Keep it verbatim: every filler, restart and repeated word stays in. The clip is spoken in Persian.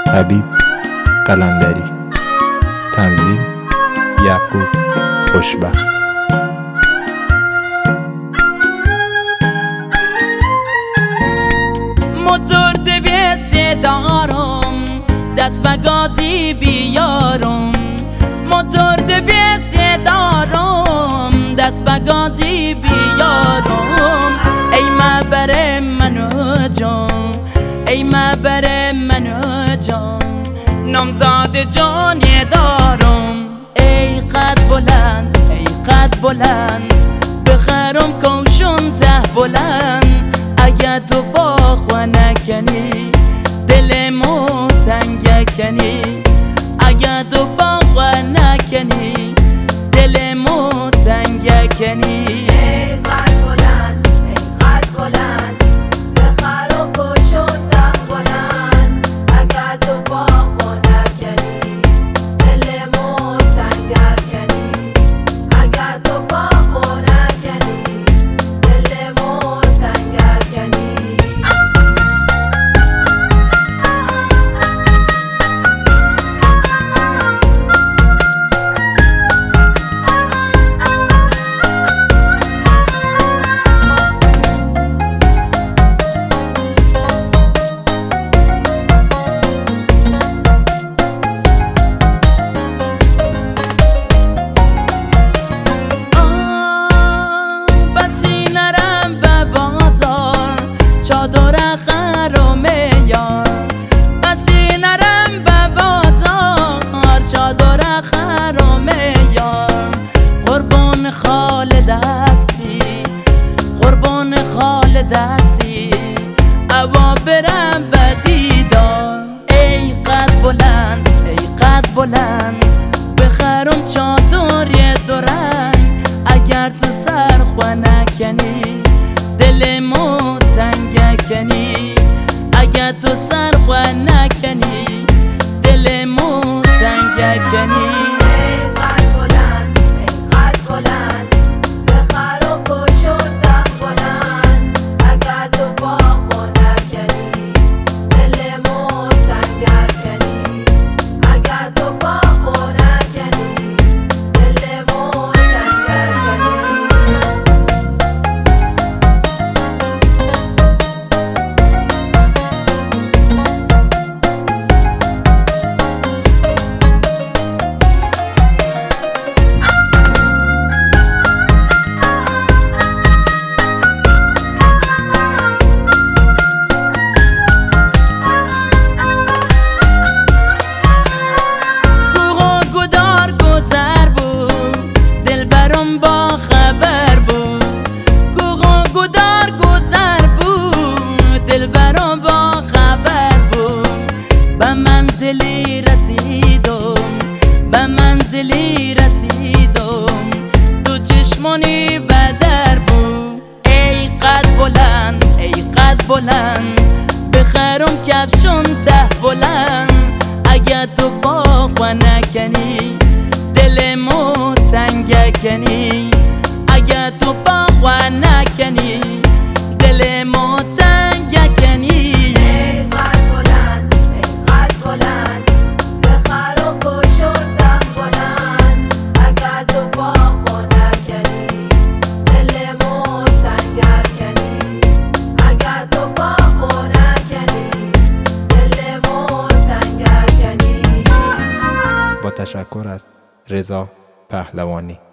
حبیب قلندری. تنظیم یعقوب خوشبخت. موتور دویسه دارم دست به گازی بیارم. موتور دویسه دارم دست به گازی بیارم. ای مبر منو جان، ای مبر منو جان، نامزاد جانی دارم. ای قد بلند، ای قد بلند، بخرم کوشم ته بلند. اگر تو باغ و نکنی دلمو تنگ کنی، اگر تو باغ و نکنی دلمو تنگ کنی. ای قد بلند، ای قد بلند، بخرم کوشم ته بلند. اگر تو باغ و نکنی دلمو تنگ کنی، اگر تو باغ و نکنی دلمو تنگ کنی. چادر خرم یار، بسی نرم به بازار. چادر خرم یار، قربان خال دستی، قربان خال دستی، اوا برم به دیدار. ای قد بلند، ای قد بلند، بخرم چادر یه دو رنگ. اگر تو سر خو نکنی دلمو تنگ کنی، اگر تو سر خو نکنی دلمو تنگ کنی. ای قد بلند، ای قد بلند، بخرم کوشم ته بلند. اگر تو باغ و نکنی دلمو تنگ کنی، اگر تو باغ و نکنی دلمو تنگ کنی. به منزلی رسیدم، به منزلی رسیدم، تو چشمانی بدر بود. ای قد بلند، ای قد بلند، بخرم کفشون ته بلند. اگر تو باغ و نکنی دلمو تنگ کنی، اگر تو باغ و نکنی دلمو تنگ کنی. ای قد بلند، ای قد بلند، بخرم کوشم ته بلند. اگر تو باغ و نکنی دلمو تنگ کنی، اگر تو باغ و نکنی دلمو تنگ کنی. با تشکر از رضا پهلوانی.